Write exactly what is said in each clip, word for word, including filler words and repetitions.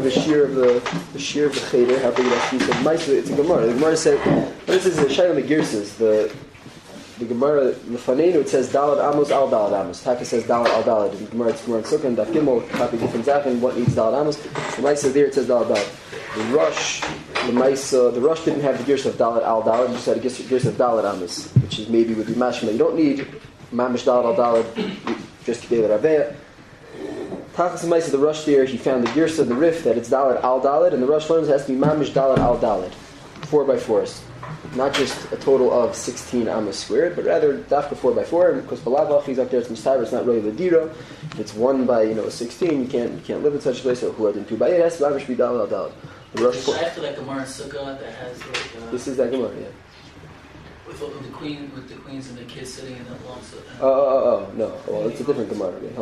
of the shear of the the shear of the cheder. How big that piece of mice? It's a Gemara. The Gemara said, this is the Shayla Megirses. The the Gemara Lefanenu, it says Dalad Amos al Dalad Amos. Taka says Dalad al Dalad. In Gemara it's Gemara and Sukkah and Daf Gimel copy different Zachen. What needs Dalad Amos? The mice there it says Dalad Dalad. The Rush, the mice, uh, the Rush didn't have the Gersh of Dalad al Dalad. You just had a Gersh of Dalad Amos, which is maybe would be mashma. You don't need mamish Dalad al Dalad. Just Kedei Raveya. Tachas Maisa, the Rush there, he found the Girsa of the Rif that it's Dalet al Dalet, and the Rush learns it has to be Mamish Dalet al Dalet, four by fours, not just a total of sixteen Amos squared, but rather Dafka four by four. And because Balavach he's up there, it's Mustaber, it's not really Ladira. If it's one by you know sixteen, you can't you can't live in such a place. So who had in two by eight, it has to Mamish be Dalet al Dalet. The Rush. After that Gemara Sukkah that has like. Uh, this is that Gemara, yeah. With, with the queen, with the queens and the kids sitting in that long. Oh, oh, oh, oh, no. Well, it's a different Gemara. Right?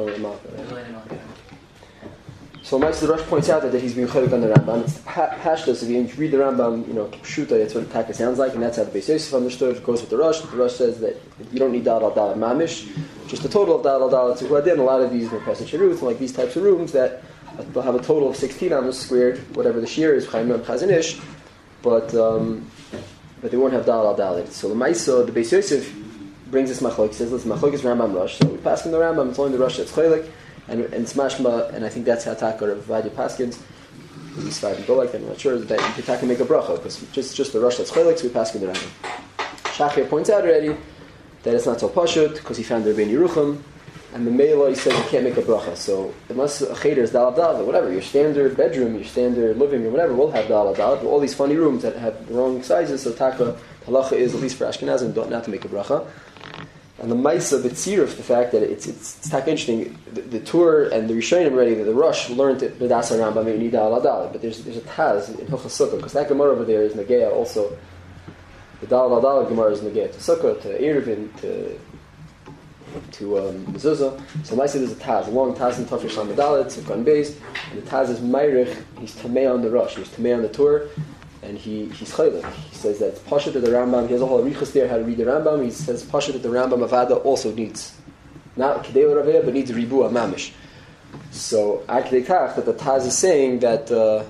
So, Ma'aseh the Rush points out that, that he's being chaylik on the Rambam. It's the pashtus. If you read the Rambam, you know, Pshuta, that's what the Taka sounds like, and that's how the Beis Yosef understood. It goes with the Rush. The Rush says that you don't need Dal al Dal Mamish, just a total of Dal al Dal. So, who did a lot of these Merpes Shirut and like these types of rooms that they'll have a total of sixteen amos squared, whatever the shear is, Chaim and Chazanish, but um, but they won't have Dal al Dal. So, the Ma'aseh, the Beis Yosef brings this machlok. Says, "Listen, machlok is Rambam Rush." So we pass in the Rambam. It's only the Rush that's chaylik. And and smashma, and I think that's how Taka or Vadia Paskins, these five go like that. I'm not sure that you could Taka make a bracha because just just the rush that's chaylik, so we Paskin the Rambam. Shachir points out already that it's not so pashut because he found the Rebbein Yerucham, and the Meila he says you can't make a bracha. So unless a cheder is dalad dalad, whatever your standard bedroom, your standard living room, whatever, will have dalad dalad. But all these funny rooms that have the wrong sizes, so Taka halacha is at least for Ashkenazim don't not to make a bracha. And the Maisa B'tziruf, the fact that it's it's, it's tak interesting, the, the tour and the Rishonim already, the, the Rush learned it B'das HaRambam Nida Al Adal, but there's there's a Taz in Hilchos Sukkah, because that Gemara over there is Nageya also. The Dal Al Adal Gemara is Nageya to Sukkah, to Eruvin, to to um, Mezuzah. So Maisa there's a Taz, a long Taz in Tafish Lam Adalet, Sukkah and Beis, and the Taz is Meirich, he's Tamei on the Rush, he's Tamei on the tour. And he he's chaylik. He says that it's pasha that the Rambam. He has a whole arichas there how to read the Rambam. He says pasha that the Rambam Avada also needs not kedei raveh, but needs ribua mamish. So akdei kach that the Taz is saying that uh,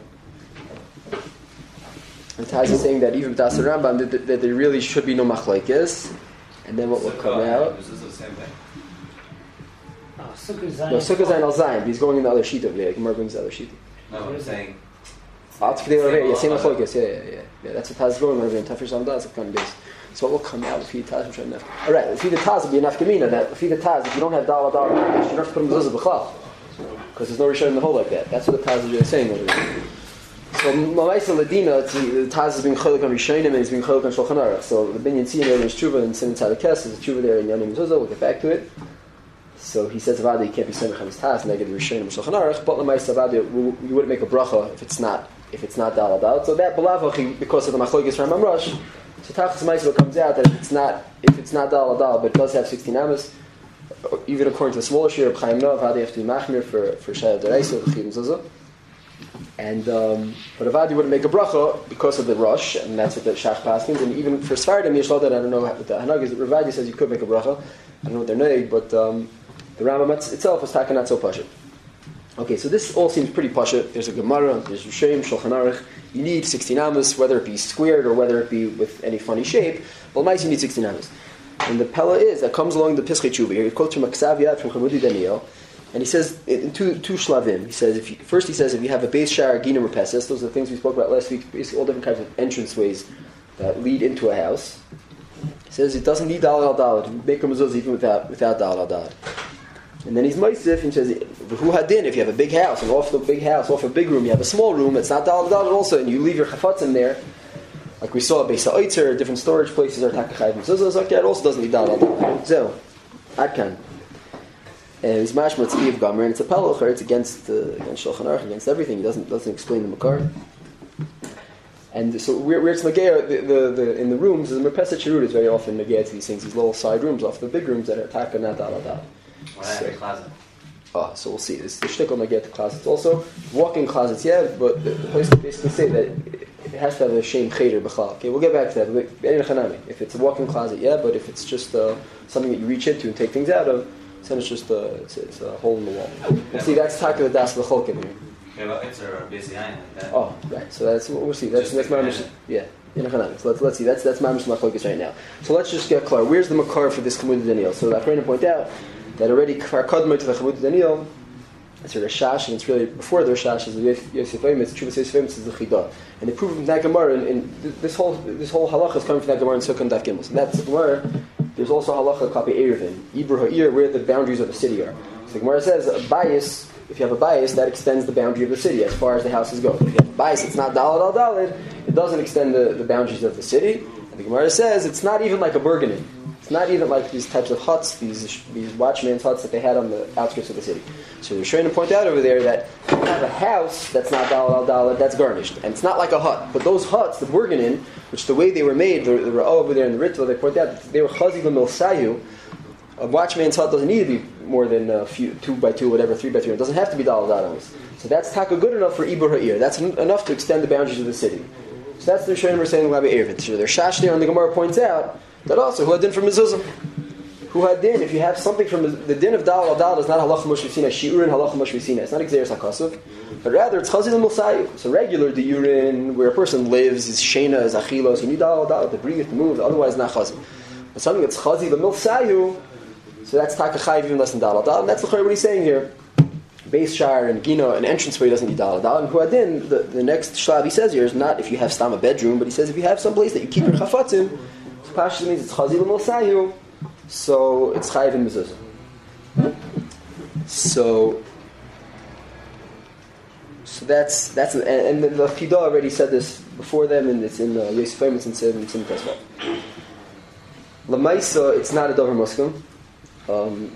the Taz is saying that even das the Rambam that, that, that there really should be no machlokes. And then what will come out? Is this the same thing? Oh, Sukkah Zayin. No, Sukkah Zayin al Zayin. He's going in the other sheet over there. Gemara brings the other sheet. No, I'm saying. Ah, it's kedei raveh. Yeah, same machlokes. Yeah, yeah, yeah. Yeah, that's what Taz is going over in Tafish Lam Adalet, Sukkah and Beis. So what will come out if he Taz which enough? All right, if he the Taz will be enough Gemina. That if he the Taz, if you don't have Dal Dal, you don't have to put him Mezuzah B'chlal, because there's no Rishon in the hole like that. That's what the Taz is really saying over there. So Ma'aseh Ladina, the Taz is being chaylik on Rishonim and he's being chaylik on Shulchan Aruch. So the Binyan Tziyah there is Tshuva and Sin Tzadikes is a Tshuva there in Yanim Mezuzah. We'll get back to it. So he says Avada you can't be Semech on his Taz negative Rishonim and Shulchan Aruch, but Ma'aseh Avada you wouldn't make a bracha if it's not. If it's not Dal Dal, so that Balavachi, because of the Machlokes Rambam Rush, so Tachas Ma'aseh comes out that if it's not if it's not Dal Dal, but it does have sixteen amos, even according to the smaller share of Chaim Nov, how they have to be machmir for for Shayat Dereisa, Chiyum Zuzah, and um, but Avadi wouldn't make a bracha because of the Rush, and that's what the Shach Paskins, and even for Sfardim Yeshlo that I don't know what the Hanag is. Ravadi says you could make a bracha. I don't know what they're neg, but um, the Rambam itself is taken not so pashut. Okay, so this all seems pretty pashut. There's a Gemara, there's Rishonim, Shulchan Aruch. You need sixteen amos, whether it be squared or whether it be with any funny shape. Well, mice you need sixteen amos. And the Pella is, that comes along the Pischei Tshuva here. He quotes from a Ksaviyat from Chamudi Daniel. And he says, in two, two shlavim, he says, if you, first he says, if you have a base shar, gina, or pesis, those are the things we spoke about last week, basically all different kinds of entranceways that lead into a house. He says it doesn't need dalad al dalad. Make a mezuzah even without, without dalad al dalad. And then he's Moisif and says, "Who hadin? If you have a big house and off the big house, off a big room, you have a small room. It's not dalad dalad also, and you leave your chafetz in there, like we saw at Beis Ha'oitzer, different storage places are takachayv mezuzah. So it also doesn't need dalad dalad. So, adkan. And he's mashma tzvi of gomer, and it's a pelocher. It's against uh, against Shulchan Aruch, against everything. He doesn't doesn't explain the makar. And so where, where it's Nageya, the, the, the, in the rooms, the Merpesa Chirut is very often Nageya to these things, these little side rooms off the big rooms that are taka not dalad dalad. Why so, have a closet? Oh, so we'll see. This the shtickle might get to closets also. Walk-in closets, yeah, but the, the place can basically say that it has to have a shem cheder b'chlal. Okay, we'll get back to that. If it's a walk-in closet, yeah, but if it's just uh, something that you reach into and take things out of, then it's just a, it's, it's a hole in the wall. We'll see, that's taka the das l'cholkin here. Keva Itzer or Basi Ayin, like that. Oh, right. So that's we'll see. That's Just that's like my that. yeah. In Hanan. So let's let's see. That's that's my machlokes right now. So let's just get clear. Where's the makar for this Chemud Daniel? So I'm trying to point out that already kfar kadma to the Chemud Daniel. It's a Rashash, and it's really before the Rashash is the Yosef Eimitz. Chuvas Yosef Eimitz is the Chidah, and they prove from that Gemara. And, and this whole this whole halacha is coming from that Gemara in Sukkot Daf Gimel. So that's Gemara. There's also halacha kapi Erevin, Ibra Ha'ir, where the boundaries of the city are. So the Gemara says a bias. If you have a bias, that extends the boundary of the city as far as the houses go. If you have a bias, it's not dalad al dalad. It doesn't extend the, the boundaries of the city. And the Gemara says it's not even like a burgening. It's not even like these types of huts, these these watchman's huts that they had on the outskirts of the city. So they're trying to point out over there that if you have a house that's not dalad al dalad, that's garnished, and it's not like a hut. But those huts, the burgening, which the way they were made, the, the all over there in the Ritva, they point out that they were chazi l'mil sayu. A watchman's hut doesn't need to be more than a few, two by two, whatever, three by three. It doesn't have to be dalad adamas. So that's taka good enough for ibur ha'ir. That's en- enough to extend the boundaries of the city. So that's the Rishonim are saying Rabbi Erevin. So their shash there on the Gemara points out that also who had din from mezuzah. Who had din? If you have something from the din of dalad dalad is not halacha mushvisina shiurin halacha mushvisina. It's not exeris hakasav, but rather it's chazil musayu. So regular diurin where a person lives is shena is achilos. You need dalad dalad to breathe, to move. Otherwise, not chazil. But something that's chazil milsayu. So that's taka chayiv even less than dalad dalad. And that's what he's saying here. Base shar and gina, an entranceway doesn't need dalad dalad. And huadin, the, the next shlav he says here is not if you have stam a bedroom, but he says if you have some place that you keep your chafatzim, so pashas means it's chazil milsayu. So it's chayiv in mezuzah. So, so that's that's and, and the, the Chidah already said this before them, and it's in uh, Yosef Eimitz and Tzim Tzim Tesvav. Lamaisa, it's not a dover muslim. Um,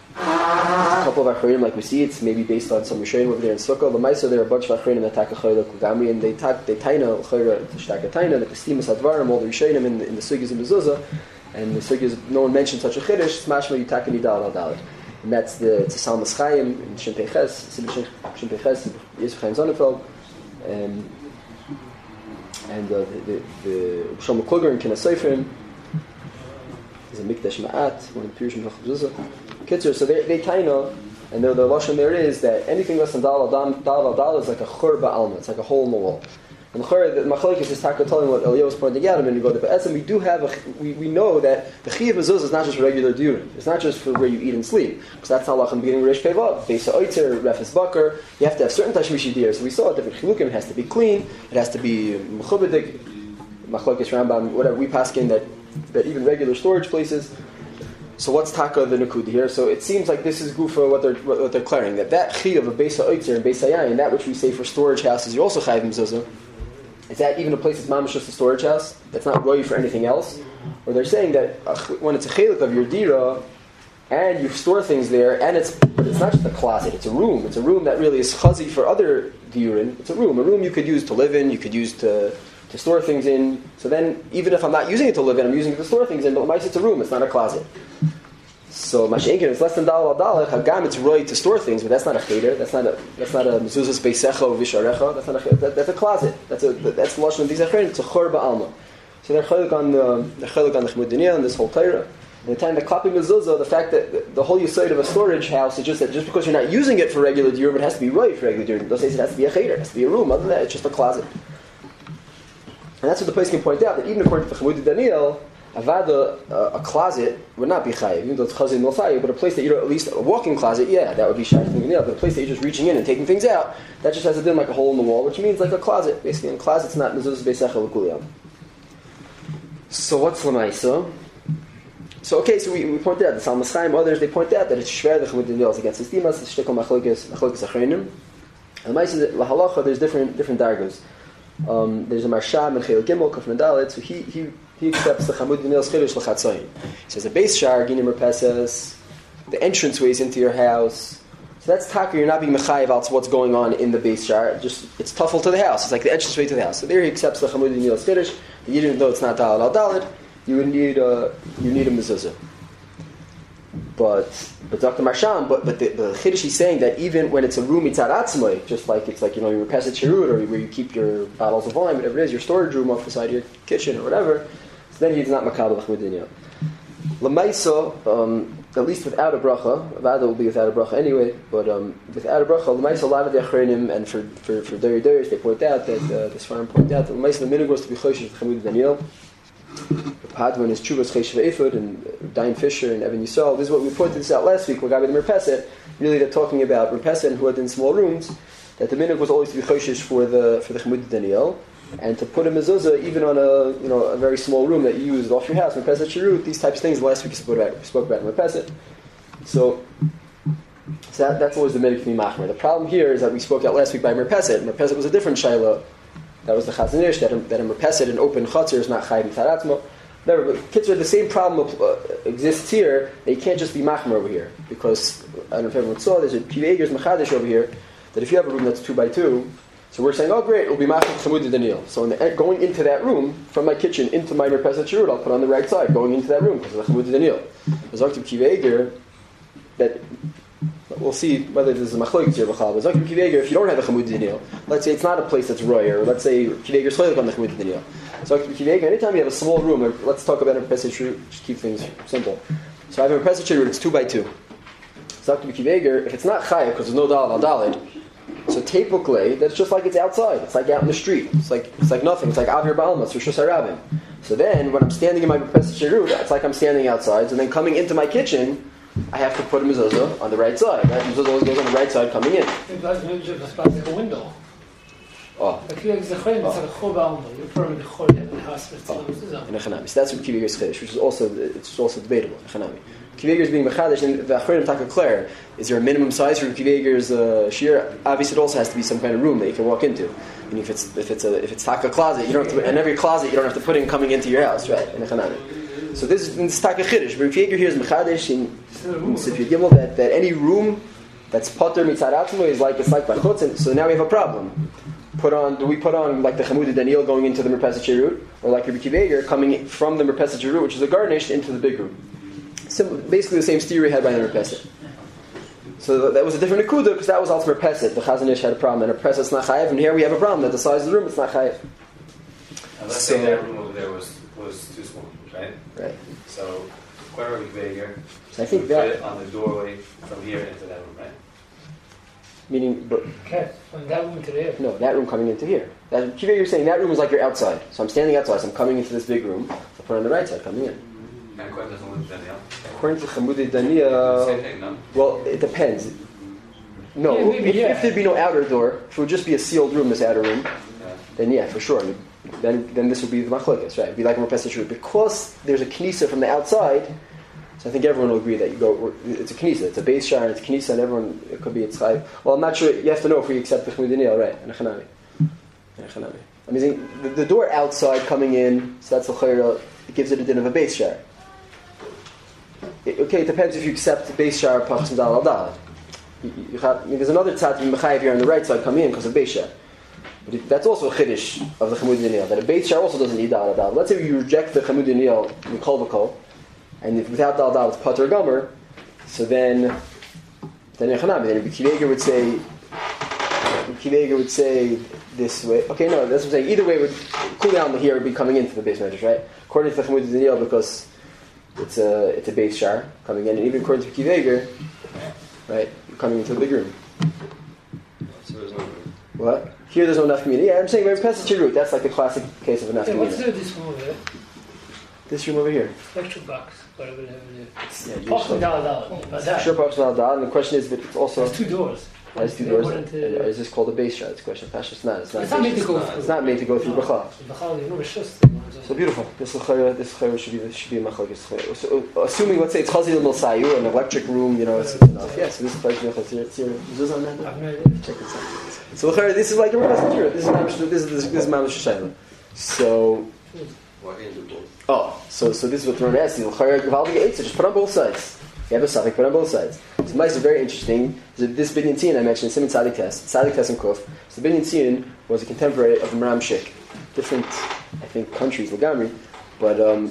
a couple of achronim, like we see, it's maybe based on some Rishonim over there in Sukkah. Lamaisa, there are a bunch of achronim that taka chayla kugamri, and they tak they taina chayla shtaka taina, the kestimas advarim, all the Rishonim in the, in the sugyas and mezuzah. And the sugyas, no one mentioned such a chiddush. It's mashma yitakani dalad al dalad, and that's the it's a Salmas Chaim in Shem Peches, Shem Peches, Yosef Chaim Sonnenfeld, and and uh, the the Shlomo Kluger in Kina Seifrim is a Mikdash Ma'at, one of the Pirushim Hachzuzah. Kitzur, so they they taina, and the the lashon there is that anything less than dalad dalad al dalad is like a chur ba'alma. It's like a hole in the wall. And the machlokes is taka telling what Eliyahu was pointing out. And you go to Be'etzim, we do have a, we, we know that the chiyuv mezuzah is not just for regular diurim. It's not just for where you eat and sleep, because that's how lachem beginning Reish Pevav, Beisa Oitzer, Refes Bakar. You have to have certain tashmishi dir. So we saw different chilukim. It has to be clean. It has to be mechubadik. Machlokes Rambam, whatever we pass in that that even regular storage places. So what's taka the nukud here? So it seems like this is gufa what they're what they're declaring that that chiyuv of Beisa Oitzer and Beisa Yayin, that which we say for storage houses, you're also chayiv mezuzah. Is that even a place that's mamish just a storage house that's not roy for anything else? Or they're saying that uh, when it's a chelik of your dira and you store things there, and it's but it's not just a closet, it's a room. It's a room that really is chazi for other diurin. It's a room, a room you could use to live in, you could use to to store things in. So then, even if I'm not using it to live in, I'm using it to store things in. But it's a room, it's not a closet. So mashenkin, it's less than dalad dalad. Hagam, it's roy to store things, but that's not a cheder. That's not a that's not a mezuzahs beisecha or visharecha. That's not a that, that's a closet. That's a that's the lashon of these achronim. It's a chor ba'alma. So they're chaylik on the they're chaylik on the Chemud Daniel and this whole Torah. And the time the klapi mezuzah, the fact that the, the whole yesod of a storage house is just that just because you're not using it for regular diurim, it has to be roy for regular diurim. Those days it has to be a cheder, it has to be a room. Other than that, it's just a closet. And that's what the place can point out that even according to the Chemud Daniel, Avada, uh, a closet would not be chayiv, even though it's chazin milsayu, but a place that you know, at least a walk-in closet, yeah, that would be shaykh. But a place that you're just reaching in and taking things out, that just has a din like a hole in the wall, which means like a closet. Basically, in a closet's not mezuzah beisecha l'kuliyam. So what's l'maisa? So okay, so we, we pointed out the Salmas Chaim, others they point out that it's shver the Chemud Daniel is against the stimas, it's shtikol machlokes machlokes achreinim. L'maisa lahalacha there's different different dargos. Um, there's a Marsham and Chel Gimel Kafman Dalet, so he he. He accepts the Chemud Daniel's chiddush l'chatzayin. He says the base shar ginim merpeses, the entrance ways into your house. So that's taka. You're not being mechayiv out what's going on in the base shar. Just it's tuffle to the house. It's like the entrance way to the house. So there he accepts the Chemud Daniel's chiddush. Even though it's not dalad al dalad, you would need a you need a mezuzah. But but Doctor Marsham, but but the, the chiddush he's saying that even when it's a room mitzad atzmai, just like it's like you know your repeset shirut or where you keep your bottles of wine, whatever it is, your storage room off the side of your kitchen or whatever. So then he's not makabel Chemud Daniel. L'maisa, um, at least without a bracha, Avada will be without a bracha anyway, but um, without a bracha, a lot of the Achronim, and for for for Dori Dorish, they point out that uh, the Sfarim point out that the minhag was to be Choshev Chamud Daniel. Padman is Chuvas Cheshev Ephod and Dain Fisher and Evan Yisrael. This is what we pointed this out last week. We're going to the Merpeset. Really, they're talking about Merpeset and who had in small rooms. That the minhag was always to be Choshev for the for the Chamud Daniel, and to put a mezuzah even on a you know a very small room that you use off your house. Merpeset Shirut. These types of things. Last week we spoke about we spoke about Merpeset. So, so that, that's always the minhag to be machmer. The problem here is that we spoke out last week by Merpeset. Merpeset was a different shayla. That was the Chazon Ish, that a, that a merpeset, an open chutzner, is not chayiv mitaratzmo. Never, but kitzur, the same problem uh, exists here. They can't just be machmer over here, because I don't know if everyone saw. There's a Kiva Eger's machadish over here that if you have a room that's two by two, so we're saying, oh great, it'll be machmer chamud Daniel. So in the, going into that room from my kitchen into my merpeset shirut, I'll put on the right side going into that room because of the chamud Daniel. There's also Kiva Eger that. We'll see whether this is a machlokes here b'chal. But Zakir Kiveger, if you don't have a chamud Daniel, let's say it's not a place that's royer, or let's say Kiveger's chaylik on the chamud Daniel. Zakir Kiveger, anytime you have a small room, or let's talk about a pesach root, just keep things simple. So I have a pesach root, it's two by two. Zakir Kiveger, if it's not chayav because there's no dalad al dalid, so typically that's just like it's outside. It's like out in the street. It's like it's like nothing. It's like avir ba'almas or shus harabim. So then when I'm standing in my pesach root, it's like I'm standing outside. So then coming into my kitchen, I have to put a mezuzah on the right side. Right? Mezuzah always goes on the right side coming in. Maybe just like a window. Oh. Like you have the chayim, it's like a chol You put it in the chol in the house. In a chanami. So that's what Kiva Eger's chiddush, which is also it's also debatable. In a chanami. Kiva Eger's being mechadish, and the achronim taka clear. Is there a minimum size for Kiva Eger's uh, shir? Obviously, it also has to be some kind of room that you can walk into. And if it's if it's a if it's taka closet, you don't have to, in every closet you don't have to put in coming into your house, right? In a chanami. So this is this taka chiddush. But Kiva Eger here is mechadish in Sifri Gimel that that any room that's potter mitzaratzmo is like it's like bachutz, and so now we have a problem. Put on? Do we put on like the chamud Daniel going into the merpeset shirut, or like Rabbi Kiva Eger coming from the merpeset shirut, which is a garnished, into the big room? Simple, basically the same theory had by the merpeset. So that was a different akuda because that was also merpeset. The Chazon Ish had a problem, and merpeset's not chayiv, and here we have a problem that the size of the room it's not chayiv. And let's so, say that room over there was, was too small, right? Right. So, quite Rabbi Kiva Eger, I think put that it on the doorway from here into that room, right? Meaning, but okay, from that room to there. No, that room coming into here. That Kiva Eger saying that room is like you're outside. So I'm standing outside. So I'm coming into this big room. I put on the right side, coming in. And according to Chamud Daniel? According to Chamud Daniel, Same thing, no? well, it depends. No, Yeah, maybe, if, yeah. if there'd be no outer door, if it would just be a sealed room, this outer room, Yeah. then yeah, for sure. Then then this would be the machlokes, right? It'd be like a merpeset shirut. Because there's a knisa from the outside, so I think everyone will agree that you go. It's a knisa, it's a base shar, it's a knisa, and everyone it could be a tzchayv. Well, I'm not sure. You have to know if we accept the Chamud Daniel, right? And a chanami, and a chanami. I mean, the, the door outside coming in, so that's the chayra. It gives it a din of a base shar. It, okay, it depends if you accept the base shar pachs and dal al dal. You, you have, I mean, there's another tzad mechayev here on the right side coming in because of base shar. But it, that's also a chiddush of the Chamud Daniel, that a base shar also doesn't need dal al dal. Let's say you reject the Chamud Daniel in kol v'kol, and if without dal dal it's pater gomer, so then then Yechanami, then Kiva Eger would say Kiva Eger would say this way. Okay, no, that's what I'm saying. Either way, would cool down here would be coming into the base measures, right? According to the Chamud Daniel, because it's a it's a base shar coming in, and even according to Kiva Eger, right, coming into the big room. So there's no What? Here there's no nafkamina. Yeah, I'm saying when pesach root, that's like the classic case of a Yeah, what's nafkamina. the, this room over there? This room over here. Electric box, whatever they have there. Yeah, Pop usually. down, down. But that, Sure, perhaps not that. And the question is, but it's also there's two doors. there's two They doors. wouldn't, And uh, is this called a base shot? It's a question. Pasha, it's not. It's not. It's not made to go It's through. not made to go through b'chal. B'chal, you know, it's just- So beautiful. This chayra, this chayra should be should be a machlokes. So, assuming, let's say it's chazil milsayu, an electric room, you know, it's enough. Yeah. So this is chayra chazil. It's here. Is this on that? I've no idea. Check this out. So chayra, this is like a reverse here. This is mamish. This is this, this is mamish shayla. So. Oh, so so this is what the Ron asks you. Chayra gvaldig eitz. Just put on both sides. You have a suffix, put on both sides. So mice is very interesting. This Binyan Tzion I mentioned, Simon Tzadik Test, Tzadik Test and Kuf. So Binyan Tzion was a contemporary of the Maram Shik. Different, I think, countries, Lagamri. But, um,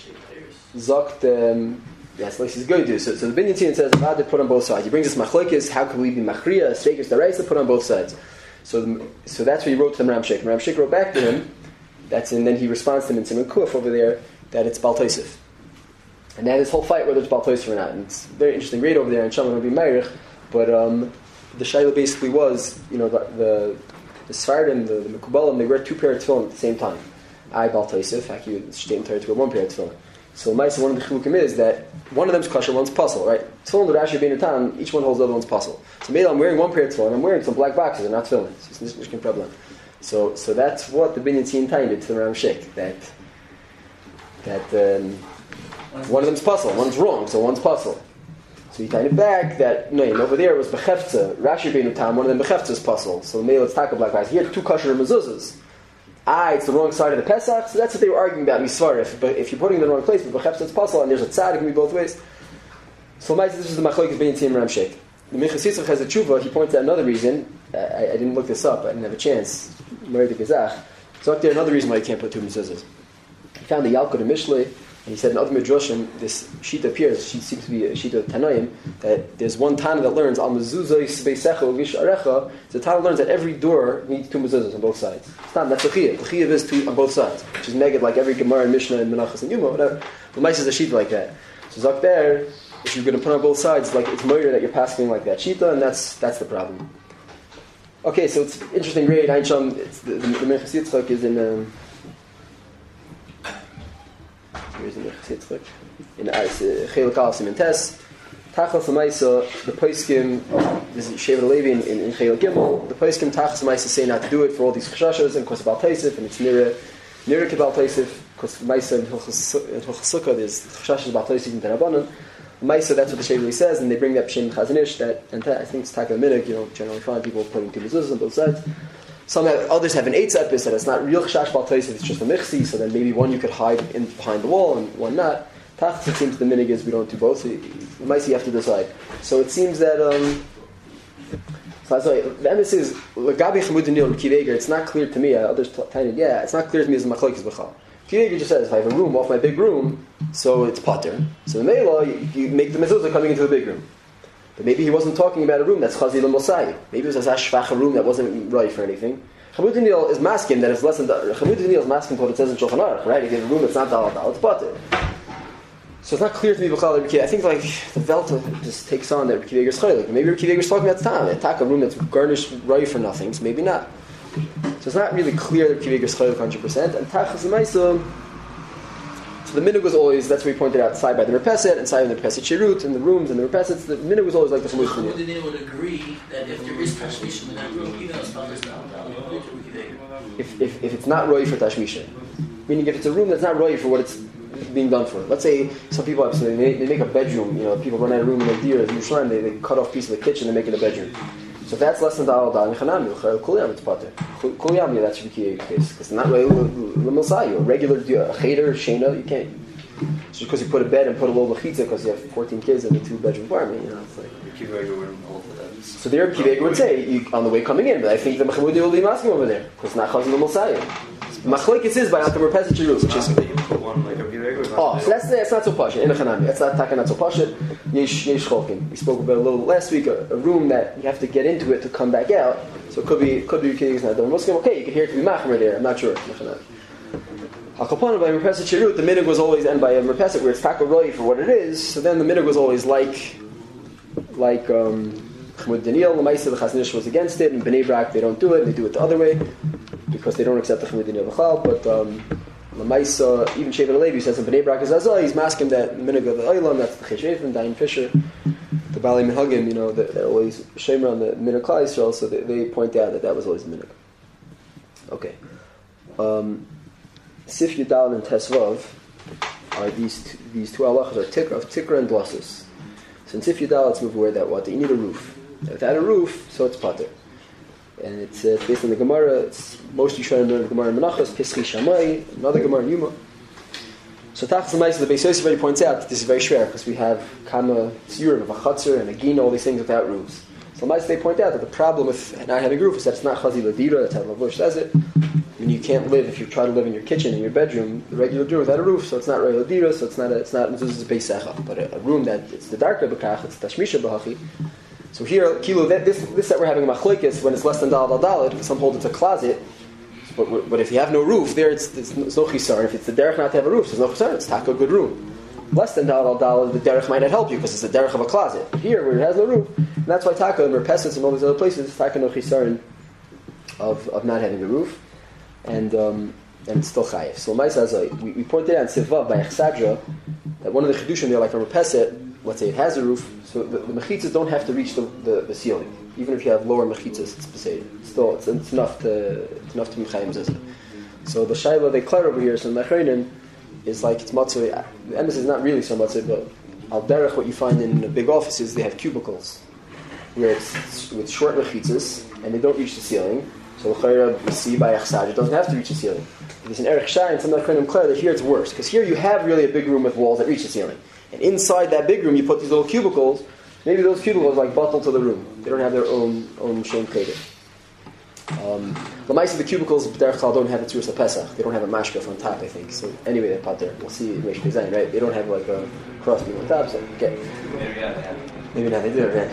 Zokt, um, yes, like he's going to do. So, so the Binyan Tzion says, Avad to put on both sides. He brings us machlokes, how can we be machriya, stakers, the rights to put on both sides. So the, so that's what he wrote to the Maram Shik. Maram Shik wrote back to him, that's and then he responds to him in Simon Kuf over there, that it's Bal Tosef. And they had this whole fight whether it's Baal Toyser or not. And it's very interesting read over there, and Shama would be Meirich. But um, the Shaila basically was, you know, the the, the Sfardim, the, the Mekubalim, they wear two pair of tefillin at the same time. I Baal Toyser, in fact, you Shtem Torah to wear one pair of tefillin. So Maisa, one of the chilukim is that one of them's kosher, one's puzzle, right? Tefillin, the Rashi being a time, each one holds the other one's puzzle. So maybe I'm wearing one pair of tefillin, I'm wearing some black boxes, they're not tefillin. So it's not a problem. So, so that's what the Binyan Tzin Taim did to the Ram Sheikh, that that um, one of them's puzzle, one's wrong, so one's puzzle. So he tied it back that no, over there was bechefza, Rashi being a time, one of them bechefza's puzzle. So maybe let's talk black boxes. Here, two kosher mezuzahs. Ah, it's the wrong side of the Pesach, so that's what they were arguing about, Misvarif. But if you're putting it in the wrong place, but bechefza's puzzle, and there's a tzad, it can be both ways. So this is the machlokes Binyan Tzin Ram Sheikh. The Minchas Yitzchak has a tshuva. He points out another reason. I, I didn't look this up. I didn't have a chance. Married to Gazach. So up there, another reason why you can't put two mezuzahs. He found the Yalkut and Mishlei, and he said in other midrashim, this sheet appears. She seems to be a sheet of Tanoim. That there's one Tana that learns al mezuzah beisecha uvish arecha. The Tana learns that every door needs two mezuzahs on both sides. It's not that's the chiyuv. The chiyuv is two on both sides, which is neged like every Gemara and Mishnah and Menachos and Yuma. Whatever. But Mice is a sheet like that. So Zak there. If you're going to put on both sides, like it's murder that you're passing like that shita, and that's that's the problem. Okay, so it's interesting. Great, Einsham. It's the the, the Minchas Yitzchak is in. Um, here's the Minchas Yitzchak in Chelik Aleph Siman Tes. Tachas L'Maisa, the Poskim. This is Shevet Levi in in Chelik Gimel. The Poskim Tachas L'Maisa say not to do it for all these chashashas and because Baal Tosef, and it's nira nira Baal Tosef because Maisa and Hilchos Sukkah there's chashashas Baal Tosef in Terabanan. Maisa, that's what the Sheveli says, and they bring that Pshin Chazanish, that, and that, I think it's Taka Minig, you know, generally find people putting two mezuzahs on both sides. Some have, others have an eight epis that it's not real Chash Baal Tosef, it's just a Michsi, so then maybe one you could hide in behind the wall and one not. Tachas, it seems the Minig is we don't do both, so Maisa you have to decide. So it seems that, um, so sorry, the emes is, Gabi Chamud Daniel Kiveger, it's not clear to me, others tell me, yeah, it's not clear to me as a Machlokes B'chal. Kiveger just says, if I have a room off my big room, so it's pater. So in Mela, you, you make the mezuzah coming into the big room. But maybe he wasn't talking about a room that's Chazil and Mosai. Maybe it was a shvach, a room that wasn't right for anything. Chamud Daniel is masking that it's less than, Chamud Daniel is masking what it says in Shulchan Aruch, right? If you have a room that's not Dal Dal, it's pater. So it's not clear to me, B'chal, I think like the Velta just takes on that Kiveger is chaylik. Maybe Kiveger is talking about the time. Attack a room that's garnished right for nothing, so maybe not. So it's not really clear that Kiveger is chaylik one hundred percent. And Tachas L'Maisa, so the minhag was always, that's what we pointed out, side by the Repeset, and side by the Repeset Shirut, and the rooms and the Repesets, the minhag was always like the Chamud Daniel. Chamud Daniel would agree that if there is Tashmishim in that room, even though it's not as down, if, if if it's not roy for Tashmisha, meaning if it's a room that's not roy for what it's being done for. Let's say some people have, so they, make, they make a bedroom, you know, people run out of room in their deer, in Yerushalayim, they, they cut off a piece of the kitchen and make it a bedroom. So if that's less than Dal Dal, Mechanami, Kuliyam, it's pater. Kuliyam, that should be key case. Because not L'Mosayu, a regular, a cheder, Shena, you can't. Just because you put a bed and put a little lechitza because you have fourteen kids in a two-bedroom apartment, you know, it's like. So the Reb Kiveger would say, you, on the way coming in, but I think the Mechamudi will be masking over there, because it's not Chazin L'Mosayu. Machlokes is by Alka Merpesach Shirut, which is. Oh, so that's that's not so pashut in a chanami. That's not taka not so pashut. Yesh yesh cholkin. We spoke about a little last week. A, a room that you have to get into it to come back out. So it could be could be kids not done. Muslim, okay, you can hear it to be machmer there. I'm not sure. Hakapana by Merpesach Shirut, the minhag was always end by a Merpesach where it's taka roy for what it is. So then the minhag was always like like um, Chamud Daniel. The Maisa the Chaznish was against it, and Bnei Brak they don't do it. They do it the other way because they don't accept the Chamud Daniel B'chal. But um, Lamaisa, even Shevet Levi says in Bnei Brak is Azah, he's masking that minhag of the Olam, that's the Cheshef, Dayan Fisher, the Bali Minhagim, you know, they're always Shemer on the minhag Klal Yisrael, so they, they point out that that was always the minhag. Okay. Um, Sif Yudal and Tesvav are these two, these two halachas are tikra of tikra and dlasus. So in Sif Yudal, let's move away that what you need a roof. Without a roof, so it's pater. And it's, uh, it's based on the Gemara. It's mostly shown in the Gemara in Menachos, Pischi Shammai, another Gemara in Yuma. So Tachas L'Maisa, the Beis Yosef already points out that this is very schwer because we have Kama Tziyur of a Chatzar and a Gina, all these things without roofs. So L'Maisa, they point out that the problem with not having a roof is that it's not Chazi Ladira, that's how Lavush says it. I mean, you can't live, if you try to live in your kitchen, in your bedroom, the regular room without a roof, so it's not Ray Ladira, so it's not, a, it's not, this is Beisecha. But a, a room that, it's the darker Bekach, it's Tashmisha B'hachi. So here, kilo, that, this this that we're having a machlokes when it's less than dal dal daled, some hold it's a closet. But, but if you have no roof, there it's, it's, it's no chisar. If it's the derech not to have a roof, there's no chisar. It's taka a good room. less than Dal al Dal, the derech might not help you because it's the derech of a closet. Here, where it has no roof, and that's why Taka and Merpesis and all these other places, Taka no chisaron of of not having the roof, and um, and it's still chayiv. So Maisa, we, we pointed out in Sivav by Echsadra that one of the chidushim there, like a Merpeset, let's say it has a roof, so the, the mechitzas don't have to reach the, the, the ceiling. Even if you have lower mechitzas, it's besed. Still, it's, it's enough to it's enough to be chayim zizah. So the shayla they clear over here, so Mechreinin is like it's matzah. The emphasis is not really so matzah, but al derech what you find in the big offices, they have cubicles where it's with short mechitzas and they don't reach the ceiling. So the chayra we see by Achsad, it doesn't have to reach the ceiling. There's an erech shai and some Mechreinim clear that here it's worse because here you have really a big room with walls that reach the ceiling. And inside that big room, you put these little cubicles. Maybe those cubicles like bottle to the room. They don't have their own own shem keder. Um, the mice of the cubicles, B'derech Klal, don't have a Tzuras HaPesach. They don't have a mashkaf on top, I think. So anyway, they're pater. We'll see in Reish Design, right? They don't have like a crossbeam on top. So okay. Maybe not. They do, right?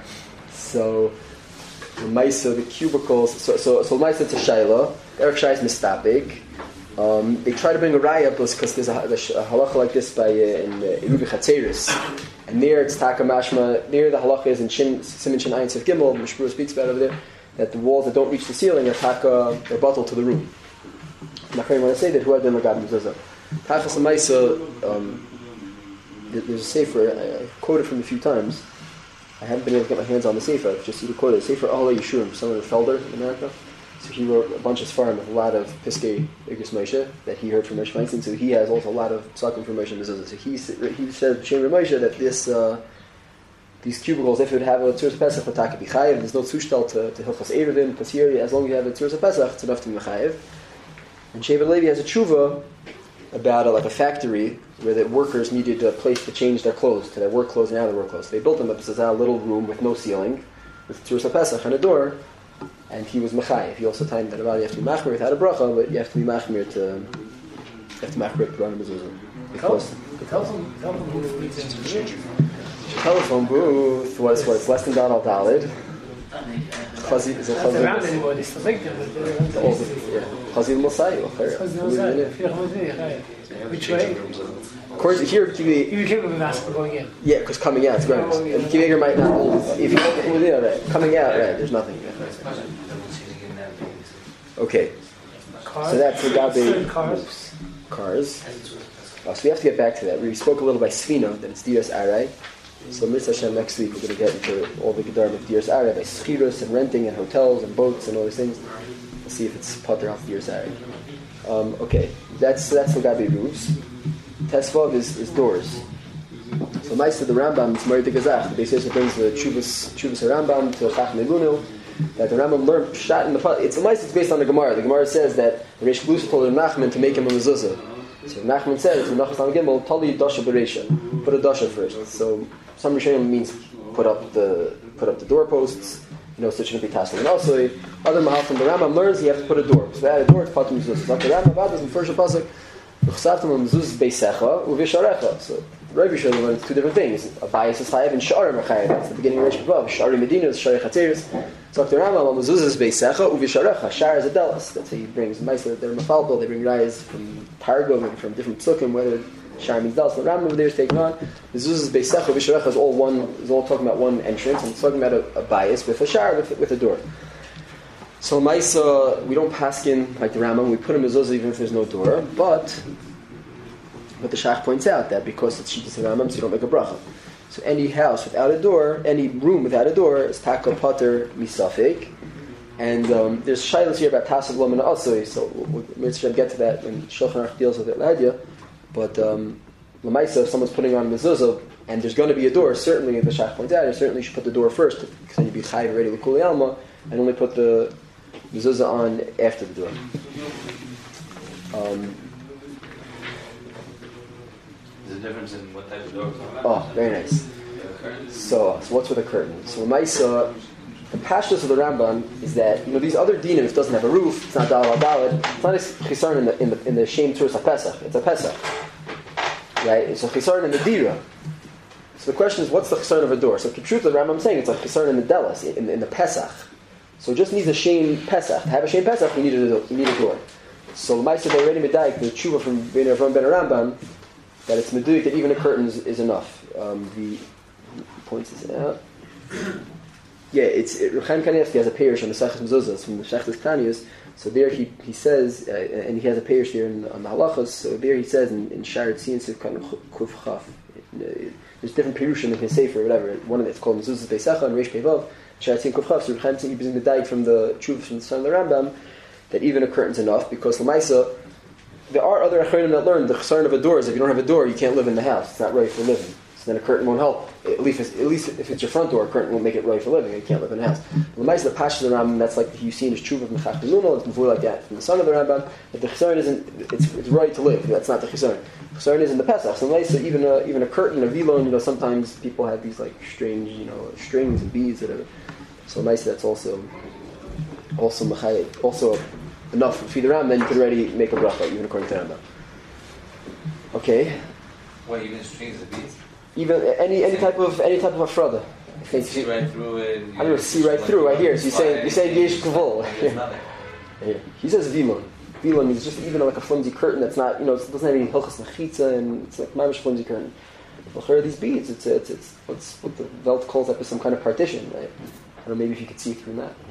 So the mice of the cubicles. So so so the mice it's a shayla. Erech Shai is mistapik. Um, they try to bring a raya because there's a, there's a halacha like this by uh, in Iruvi Chatzeris, and there it's taka mashma. There the halacha is in Shin Siman Shin Ayin Sif Gimel. Mishpur speaks about it over there that the walls that don't reach the ceiling are taka they're bottled to the room. Nachrim want to say that who had been magad mezuzah. Tachas Amaisa. Um, there's a sefer I, I quoted from a few times. I haven't been able to get my hands on the sefer. I've just either quoted the sefer Ahle Yeshurim, someone in Felder in America. So he wrote a bunch of svarim with a lot of Piskei Igros Moshe that he heard from Moshe Feinstein. So he has also a lot of psakim from Moshe Mezuzah. So he he said Shem Moshe that this uh, these cubicles, if it would have a Tzuras Pesach, would taka be chayiv. There's no zushtal to to Hilchos Eruvin because here, as long as you have a Tzuras Pesach, it's enough to be chayiv. And Shevet Levi has a tshuva about a, like a factory where the workers needed a place to change their clothes to their work clothes and out of their work clothes. So they built them up as a little room with no ceiling, with Tzuras Pesach and a door. And he was mechayiv. He also timed that about you have to be machmir without a bracha, but you have to be machmir to you have to machmir to run a mezuzah. Because the telephone, the telephone booth leads into the room. Telephone booth was what? It's less than Donald Dalid. Chazi is a That's chazi. around anymore. They still think The old, yeah. Chazi Mosai. Which way? Of course, here Kivi. You came with a mask for going in. Yeah, because coming out, it's gross. And Kivi might not. If you look at right, coming out, right, there's nothing. Okay. Cars. So that's the Gabi. Cars. Cars. Oh, so we have to get back to that. We spoke a little by Sfina, that it's Diras Arai. So Mitzvah Hashem next week we're going to get into all the Gedarim of Diras Arai, by Schirus and renting and hotels and boats and all these things. We'll see if it's Pater off Diras Arai. Um, okay, that's that's the Gabi roofs. Tesvav is, is doors. So Maisa the Rambam is Mari de Gazach. The Beis Yosef brings the Chuvas Chuvas Rambam to Chacham Elunil. That the Rambam learned shot in the pot. It's a Maisa. It's based on the Gemara. The Gemara says that Reish Galusa told Nachman to make him a mezuzah. So Nachman says in Nachman Sam Gimel, Tali Dasha Bereisha. Put a Dasha first. So some Rishonim means put up the put up the doorposts. You know, so it shouldn't be tassel. And also, other Mahal from the Rambam learns you have to put a door. So they add a door to Patim Mezuzah. So like the Rambam Vadas in the first pasuk. So Rabbi Shlomo learns two different things. A bias is chayav and sha'arim are chayav. That's the beginning of Reish B'Vav. Sha'arim Medina is sha'arim Chatzeris. So the Rambam mezuzah is beisecha uvisharecha. Sha'ar is a delas. That's how he brings. Ma'aser they're mafalpel. They bring rayas from Targum and from different psukim. Whether sha'ar means delas. The Rambam over there is taking on mezuzah is beisecha uvisharecha is all one. Is all talking about one entrance and it's talking about a, a bias with a sha'ar with with a door. So Maisa, we don't paskin like the Rambam. We put a mezuzah even if there's no door, but. But the Shach points out that because it's Shittas Rambam, so you don't make a bracha. So any house without a door, any room without a door, is taka pater misafik. And um, there's shaylas here about tasav lom and asoi. So we'll, we'll get to that when Shulchan Aruch deals with it ladia. But um, lamaisa, if someone's putting on mezuzah and there's going to be a door, certainly the Shach points out, you certainly should put the door first because then you'd be chayiv already with kuli alma, and only put the mezuzah on after the door. Um, There's a difference in what type of door. Oh, very nice. So, so what's with a curtain? So, Maisa, the pashtus of the Rambam is that you know these other dinim, if it doesn't have a roof, it's not dalad dalad. It's not a chisaron in the in the in the shem Tzuras HaPesach. It's a Pesach, right? It's a chisaron in the dira. So the question is, what's the chisaron of a door? So the truth of the Rambam is saying it's a chisaron in the delas in, in the Pesach. So it just needs a shem Pesach. To have a shem Pesach, we need a we need a door. So Maisa they already medayik the tshuva from Ben Avram Ben Rambam. that it's meduik that even a curtain is, is enough. Um, the he points this out. Yeah, it's it, Chaim Kanievsky has a parish on the Sechus Mezuzahs from the Shechtes Tanius. So there he he says, uh, and he has a parish here in, on the Halachos. So there he says in, in Sharet Tzion Siv Kan Kuf Chaf. There's different pirushim in his sefer or whatever. One of it's called Mezuzahs Beisacha and Reish Pevav. Sharet Tzion Kuf Chaf. So Chaim Tzvi using the dike from the Tshuva from the son of the Rambam that even a curtain's enough because Lamaisa. There are other achronim that learn the chesron of a door is if you don't have a door you can't live in the house. It's not right for living. So then a curtain won't help. At least, at least if it's your front door, a curtain won't make it right for living. You can't live in the house. The Lamaisa, the Pasha of the Rambam, that's like you see in his Tshuva from Chach Benuno, it's before like that from the son of the Rambam. But the chesron isn't. It's it's right to live. That's not the chesron. The chesron is in the Pesach. So Lamaisa, even a even a curtain, a vilon, you know, sometimes people have these like strange, you know, strings and beads, whatever. So Lamaisa, that's also also machayit, also enough for feed the Rambam. Then you could already make a bracha, even according to Rambam. Okay. What, even strings of beads? Even any any type of any type of afrada. I think see right through it. I don't know. See right through. Right here. So you say you say yesh kavol. He says vilon. Vilon is just even like a flimsy curtain that's not, you know, it doesn't have any hilchas nechitza and it's like mamish flimsy curtain. Well, here are these beads. It's it's it's what's what the Welt calls up as some kind of partition, right? I don't know. Maybe if you could see through that.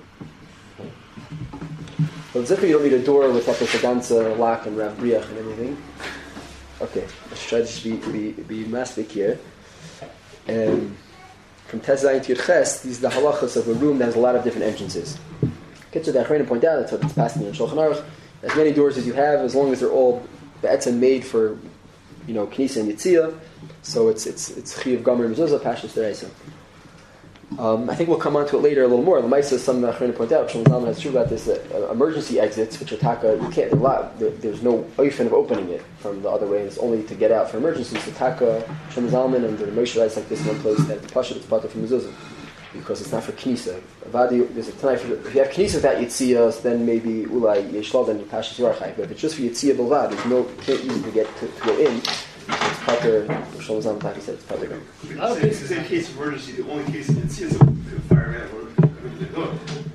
But zikr, you don't need a door with like a ganze lock and rav briach and everything. Okay, let's try to just be be be mastic here. Um, from Tezayin to Yudches, these are the halachas of a room that has a lot of different entrances. Kitzer the Achrein point out that's what it's passing in Shulchan Aruch. As many doors as you have, as long as they're all be'etzem made for, you know, Knisa and Yitzia, so it's it's it's Chiyav Gomer Mezuzah Pashas Dereisa. Um, I think we'll come on to it later a little more. The Maisa is something that I'm going to point out. Shlomo Zalman has true about this. That uh, emergency exits, which are taka, you can't. A lot, there, there's no oifen of opening it from the other way. It's only to get out for emergencies. So taka, Shlomo Zalman and the Moshe writes like this in one place that the pasha it's part of mezuzah because it's not for knisa. Avadi, there's a tonight for if you have knisa without yitzia, then maybe ulai yeshlal then you pasha yorchai. But if it's just for yitzia bilvad, there's no you can't use it to get to, to go in. It's pater. Shlomo Zalman Taki said it's pater. In the same case of emergency, the only case that it's is a fireman or the door.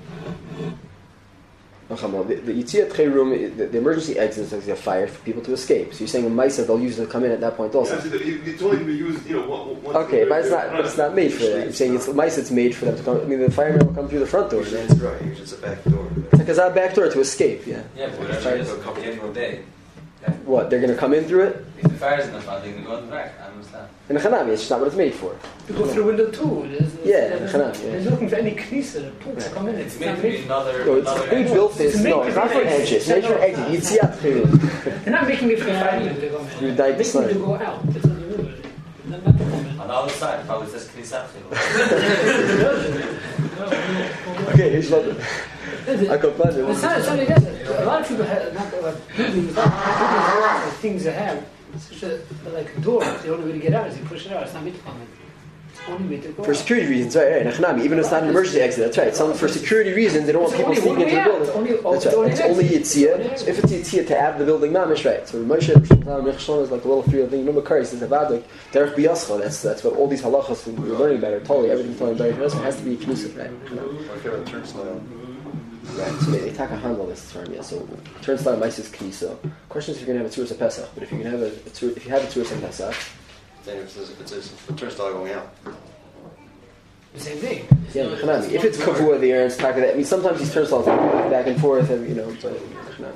The, the Yitzia Tchei room, the, the emergency exits is a fire for people to escape. So you're saying in Maisa they'll use it to come in at that point also. Yeah, so it's only to be used, you know, once. Okay, but it's not. But it's not made for that. You're saying it's Maisa. It's made for them to come. I mean, the fireman will come through the front door. Usually it's right. Usually it's a back door. It's like a back door to escape. Yeah. Yeah, but whatever it is, it'll come in one day. What? They're going to come in through it? If the fire's in the front, they're going to go in the back. I understand. In the Chanami, it's just not what it's made for. To go through window two. There's, there's, Yeah, there's, the Chanami, yeah. There's looking for any knisa to Right. come in. It's It's made not to be made. another. No, it's another they entrance. built this. It's No, made it's to not be for an entrance. It's exit. made for exit. Yitzia Tchei. They're not making it for firemen to come in. You They're died making beside. it to go out. That's what they're doing. They're not to come in. On the other side, probably says Knesset. Okay, here's what. I can find it. It's not, it's not like that. A lot of people have not like buildings, not buildings, things they have. Such a like a door. The only way to get out is you push it out. It's not made to come in. It's only made to go For out. security reasons, right, right. Nachnami, even if it's not an emergency exit, that's right. Some for security reasons, they don't want It's people only sneaking one into the way building. out. It's only- That's it's right. only It's an only exit. Yitzia. If it's Yitzia to add the building, mamish, right. So Moshe Shlomo is like a little three thing. You know, Makari says about like Derech Biyascha. That's that's what all these halachas we're learning about are totally everything totally about it has to be inclusive, right? My favorite turnstile. Right. So they, they take a handle this term, yeah. So turnstile mice is knisa. Question is if you're gonna have a tzuras Pesach, but if you're gonna have a, a tzur, if you have a tzuras Pesach, Then if it's, if it's a turnstile going out. The same thing. yeah, Chanami. If it's kavua there and it's taka that, I mean sometimes these turnstiles go back and forth, and you know, but Chanami.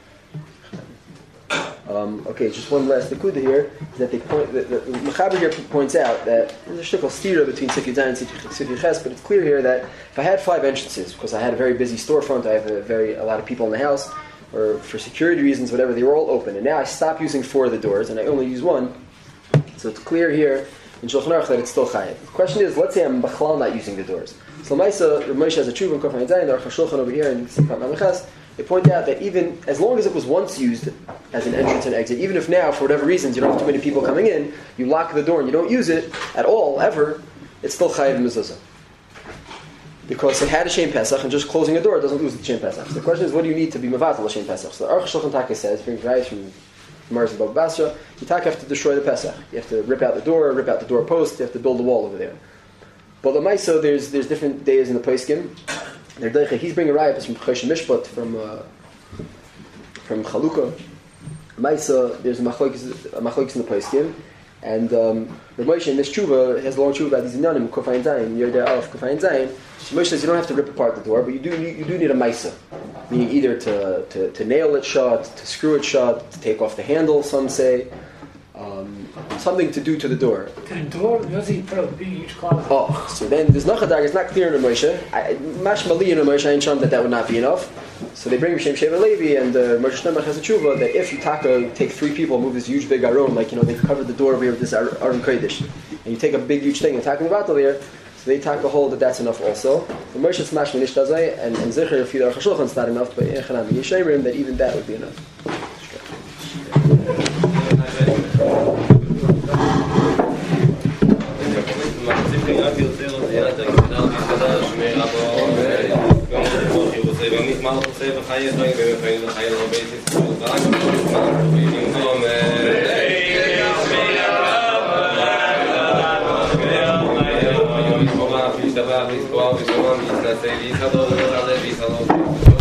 Um, okay, just one last nekuda here is that they point. The, the, the Mechaber here points out that there's a shtickle stira between Sif Yud Zayin and Sif Yud Ches, but it's clear here that if I had five entrances, because I had a very busy storefront, I have a very a lot of people in the house, or for security reasons, whatever, they were all open, and now I stop using four of the doors and I only use one. So it's clear here in Shulchan Aruch that it's still chayav. The question is, let's say I'm b'chalal not using the doors. So Maisa, Rav Moshe has a tshuva in Kuf Hayin Zayin, the Aruch HaShulchan over here in Simchat Mamichas. They point out that even as long as it was once used as an entrance and exit, even if now, for whatever reasons, you don't have too many people coming in, you lock the door and you don't use it at all, ever, it's still chayav mezuzah. Because it had a Shem Pesach, and just closing a door doesn't lose the Shem Pesach. So the question is, what do you need to be mevatel a Shem Pesach? So the Aruch HaShulchan Taka says, brings rice from Mars and Baba Basra, you have to destroy the Pesach. You have to rip out the door, rip out the door post, you have to build a wall over there. But the Maisa, there's there's different days in the Poskim. He's bringing a raya from Choshen Mishpat, from uh, from Chalukah, Maisa, there's a machlokes a machlokes in the poskim, and um, Rav Moshe in this tshuva has a long tshuva about these inyanim Kufayin Zayin. You're there of Kufayin Zayin. Moshe says you don't have to rip apart the door, but you do need, you do need a maisa, meaning either to, to to nail it shut, to screw it shut, to take off the handle. Some say um, something to do to the door. To the door, does he put a big huge closet? Oh, so then there's nachadag. It's not clear in the Moshe. Mashmali in the Moshe ain't shown that that would not be enough. So they bring Shem Sheva Levi, and uh, Moshe Shneimach has a tshuva that if you taka, take three people, move this huge big aron, like you know they've covered the door over here with this ar- aron kodesh, and you take a big huge thing and taka the batal there, so they take a hold that that's enough also. The Moshe Smash Manish Tazai, and and Zicher if you are Chashulchan it's not enough, but Yechanam Yeshayrim that even that would be enough. ומי מה רוצה בחיי דברים ובחיים בחיי לא בית ישראל ורק בזמן ובאים גום היום יתמורה וישתבח ויספור ושמם ויתנשא ויסחדור ויתעלה ויסחדור